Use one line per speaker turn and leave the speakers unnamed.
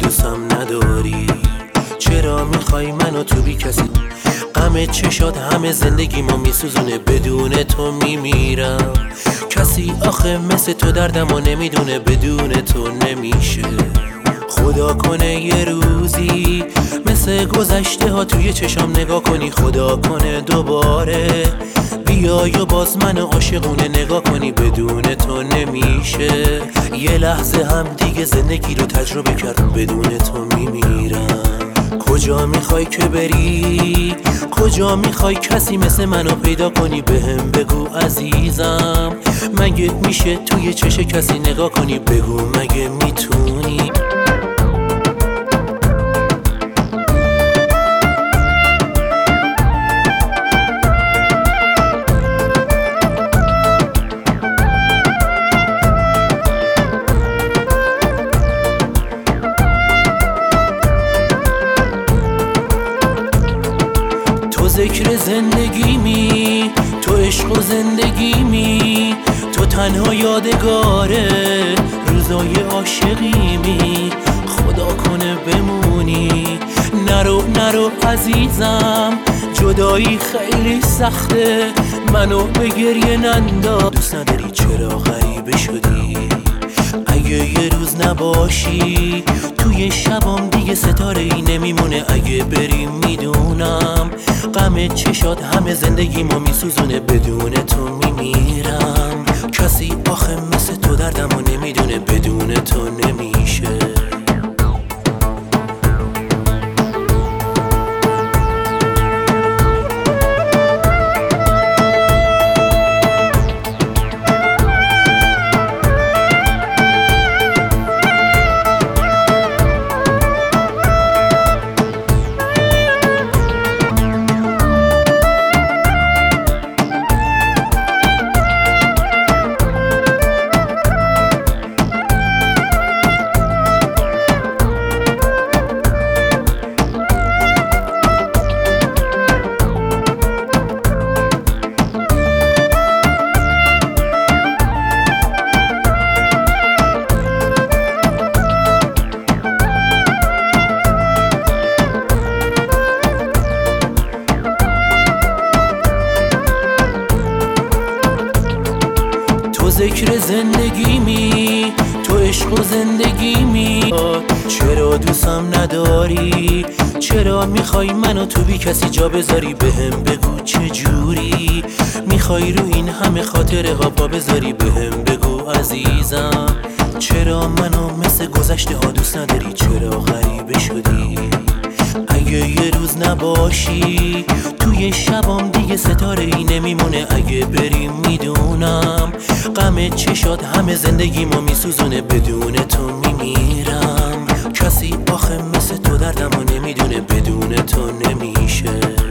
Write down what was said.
دوستم نداری؟ چرا میخوای منو تو بی کسی؟ غم چشات همه زندگی ما میسوزونه، بدون تو میمیرم. کسی آخه مثل تو دردمو نمیدونه، بدون تو نمیشه. خدا کنه یه روزی مثل گذشته ها توی چشام نگاه کنی، خدا کنه دوباره بیای و باز من عاشقونه نگاه کنی، بدون تو نمیشه. یه لحظه هم دیگه زندگی رو تجربه کردم، بدون تو میمیرم. کجا میخوای که بری؟ کجا میخوای کسی مثل منو پیدا کنی؟ بهم بگو عزیزم، مگه میشه توی چش کسی نگاه کنی؟ بگو مگه میتونی؟ تو ذکر زندگیمی، تو عشق و زندگیمی، تو تنها یادگاره روزای عاشقیمی. خدا کنه بمونی، نرو عزیزم، جدایی خیلی سخته، منو به گریه ننداز. دوست نداری چرا غریبه شدی؟ اگه یه روز نباشی توی شبام دیگه ستاره ای نمیمونه. اگه بریم میدونم غم چشات همه زندگی ما میسوزونه، بدون تو میمیرم. کسی آخه مثل تو دردمو نمیدونه، بدون تو نمیشه. تو ذکر زندگیمی، تو عشق و زندگیمی، چرا دوستم نداری؟ چرا میخوای منو تو بی کسی جا بذاری؟ بهم بگو چه جوری میخوای رو این همه خاطره ها پا بذاری؟ بهم بگو عزیزم، چرا منو مثل گذشته ها دوست نداری؟ چرا غریبه شدی؟ اگه یه روز نباشی توی شبام دیگه ستاره ای نمیمونه. اگه بریم میدونم غم چشات همه زندگی ما میسوزونه، بدون تو میمیرم. کسی آخه مثل تو دردمو نمیدونه، بدون تو نمیشه.